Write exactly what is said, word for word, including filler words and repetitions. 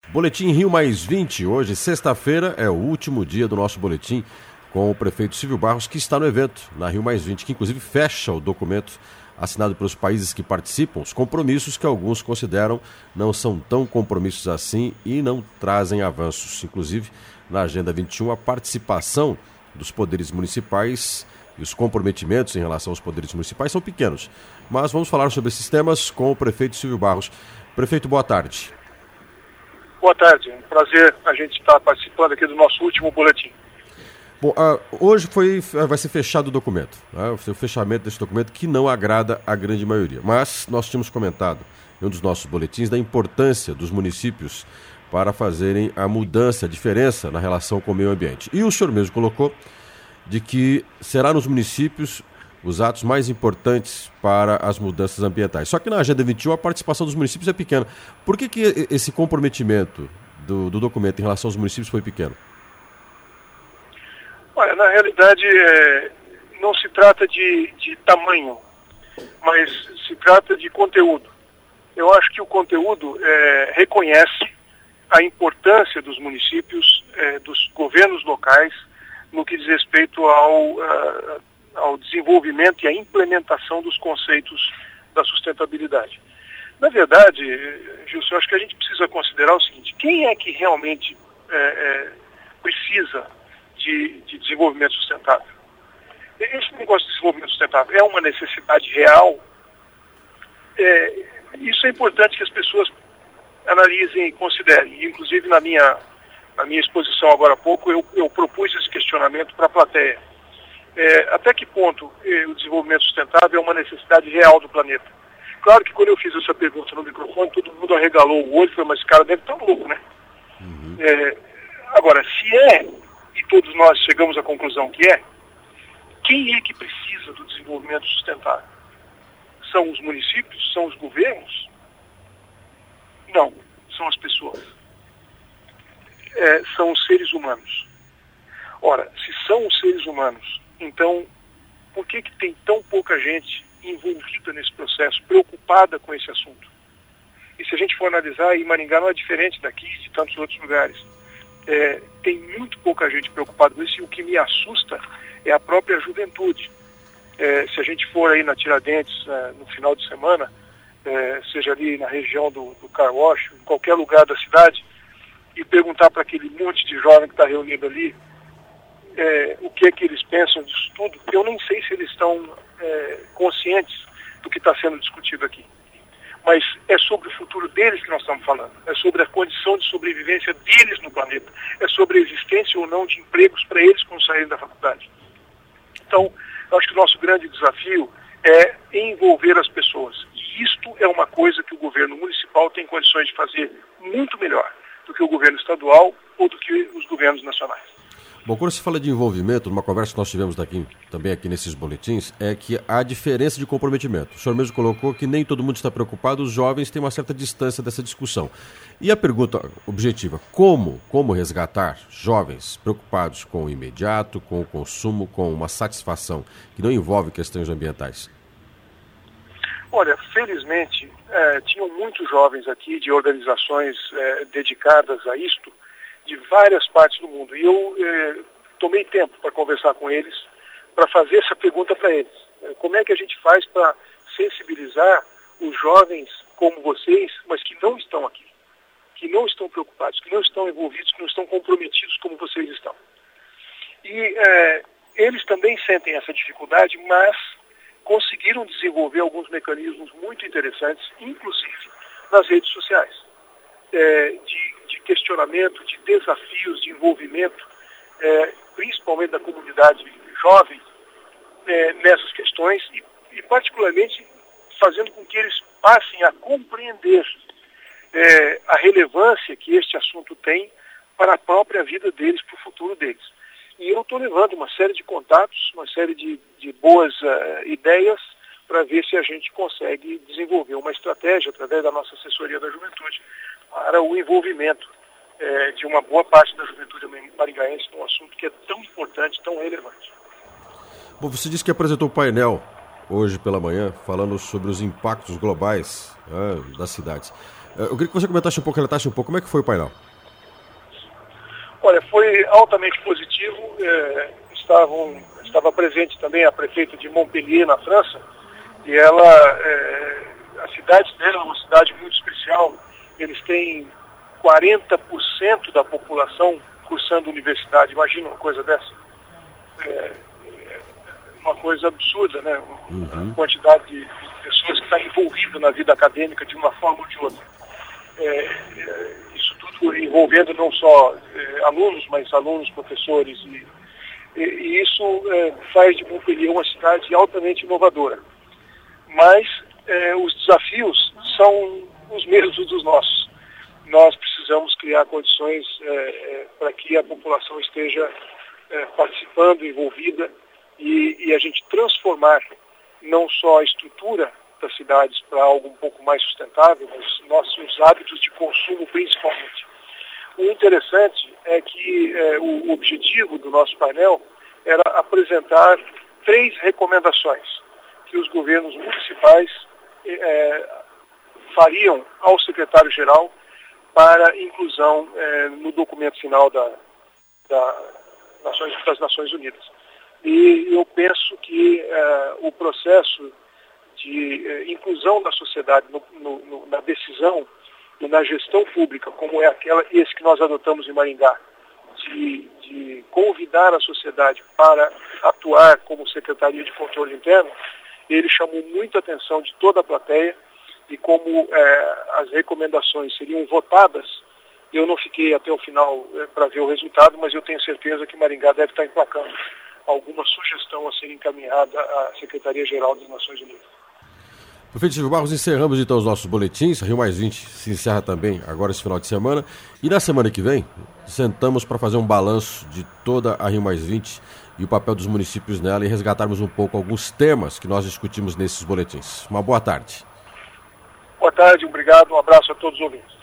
Boletim Rio Mais vinte, hoje, sexta-feira, é o último dia do nosso boletim com o prefeito Silvio Barros, que está no evento, na Rio Mais vinte, que inclusive fecha o documento assinado pelos países que participam, os compromissos que alguns consideram não são tão compromissos assim e não trazem avanços. Inclusive, na Agenda vinte e um, a participação dos poderes municipais e os comprometimentos em relação aos poderes municipais são pequenos. Mas vamos falar sobre esses temas com o prefeito Silvio Barros. Prefeito, boa tarde. Boa tarde, é um prazer a gente estar participando aqui do nosso último boletim. Bom, uh, hoje foi, vai ser fechado o documento, né? O fechamento desse documento que não agrada a grande maioria. Mas nós tínhamos comentado em um dos nossos boletins da importância dos municípios para fazerem a mudança, a diferença na relação com o meio ambiente. E o senhor mesmo colocou de que será nos municípios os atos mais importantes para as mudanças ambientais. Só que na Agenda vinte e um a participação dos municípios é pequena. Por que que esse comprometimento do, do documento em relação aos municípios foi pequeno? Olha, na realidade, é, não se trata de, de tamanho, mas se trata de conteúdo. Eu acho que o conteúdo é, reconhece a importância dos municípios, é, dos governos locais, no que diz respeito ao, uh, ao desenvolvimento e à implementação dos conceitos da sustentabilidade. Na verdade, Gilson, eu acho que a gente precisa considerar o seguinte: quem é que realmente é, é, precisa de, de desenvolvimento sustentável? Esse negócio de desenvolvimento sustentável é uma necessidade real? É, isso é importante que as pessoas analisem e considerem. Inclusive, na minha, na minha exposição agora há pouco, eu, eu propus esse questionamento para a plateia. É, até que ponto é, o desenvolvimento sustentável é uma necessidade real do planeta? Claro que quando eu fiz essa pergunta no microfone, todo mundo arregalou o olho e falou: mas esse cara deve estar louco, né? Uhum. É, agora, se é, e todos nós chegamos à conclusão que é, quem é que precisa do desenvolvimento sustentável? São os municípios? São os governos? Não, são as pessoas. É, são os seres humanos. Ora, se são os seres humanos, então por que que tem tão pouca gente envolvida nesse processo, preocupada com esse assunto? E se a gente for analisar, e Maringá não é diferente daqui e de tantos outros lugares, é, tem muito pouca gente preocupada com isso, e o que me assusta é a própria juventude. É, se a gente for aí na Tiradentes, é, no final de semana, é, seja ali na região do, do Car Wash, em qualquer lugar da cidade, e perguntar para aquele monte de jovem que está reunido ali é, o que é que eles pensam disso tudo, eu nem sei se eles estão é, conscientes do que está sendo discutido aqui. Mas é sobre o futuro deles que nós estamos falando, é sobre a condição de sobrevivência deles no planeta, é sobre a existência ou não de empregos para eles quando saírem da faculdade. Então, eu acho que o nosso grande desafio é envolver as pessoas. E isto é uma coisa que o governo municipal tem condições de fazer muito melhor do que o governo estadual ou do que os governos nacionais. Bom, quando se fala de envolvimento, numa conversa que nós tivemos daqui, também aqui nesses boletins, é que há diferença de comprometimento. O senhor mesmo colocou que nem todo mundo está preocupado, os jovens têm uma certa distância dessa discussão. E a pergunta objetiva: como, como resgatar jovens preocupados com o imediato, com o consumo, com uma satisfação que não envolve questões ambientais? Olha, felizmente, é, tinham muitos jovens aqui de organizações é, dedicadas a isto, de várias partes do mundo. E eu é, tomei tempo para conversar com eles, para fazer essa pergunta para eles. Como é que a gente faz para sensibilizar os jovens como vocês, mas que não estão aqui, que não estão preocupados, que não estão envolvidos, que não estão comprometidos como vocês estão? E é, eles também sentem essa dificuldade, mas conseguiram desenvolver alguns mecanismos muito interessantes, inclusive nas redes sociais, é, de, de questionamento, de desafios, de envolvimento, é, principalmente da comunidade jovem, é, nessas questões e, e particularmente fazendo com que eles passem a compreender é, a relevância que este assunto tem para a própria vida deles, para o futuro deles. E eu estou levando uma série de contatos, uma série de, de boas uh, ideias para ver se a gente consegue desenvolver uma estratégia através da nossa assessoria da juventude para o envolvimento uh, de uma boa parte da juventude maringaense num assunto que é tão importante, tão relevante. Bom, você disse que apresentou o painel hoje pela manhã falando sobre os impactos globais, né, das cidades. Eu queria que você comentasse um pouco, relatasse um pouco, como é que foi o painel? Olha, foi altamente positivo. É, estavam, estava presente também a prefeita de Montpellier, na França, e ela, é, a cidade dela é uma cidade muito especial. Eles têm quarenta por cento da população cursando universidade. Imagina uma coisa dessa. É, é uma coisa absurda, né? Uhum. A quantidade de pessoas que está envolvida na vida acadêmica de uma forma ou de outra. É, é, isso tudo envolvendo não só é, alunos, mas alunos, professores, e, e, e isso é, faz de Montpellier uma cidade altamente inovadora. Mas é, os desafios são os mesmos dos nossos. Nós precisamos criar condições é, é, para que a população esteja é, participando, envolvida, e, e a gente transformar não só a estrutura das cidades para algo um pouco mais sustentável, mas nossos hábitos de consumo principalmente. O interessante é que é, o objetivo do nosso painel era apresentar três recomendações que os governos municipais é, fariam ao secretário-geral para inclusão é, no documento final da, da Nações, das Nações Unidas. E eu penso que é, o processo de eh, inclusão da sociedade no, no, no, na decisão e na gestão pública, como é aquela, esse que nós adotamos em Maringá, de, de convidar a sociedade para atuar como Secretaria de Controle Interno, ele chamou muita atenção de toda a plateia, e como eh, as recomendações seriam votadas, eu não fiquei até o final eh, para ver o resultado, mas eu tenho certeza que Maringá deve estar emplacando alguma sugestão a ser encaminhada à Secretaria-Geral das Nações Unidas. Prefeito Silvio Barros, encerramos então os nossos boletins. Rio Mais vinte se encerra também agora esse final de semana. E na semana que vem, sentamos para fazer um balanço de toda a Rio Mais vinte e o papel dos municípios nela, e resgatarmos um pouco alguns temas que nós discutimos nesses boletins. Uma boa tarde. Boa tarde, obrigado, um abraço a todos os ouvintes.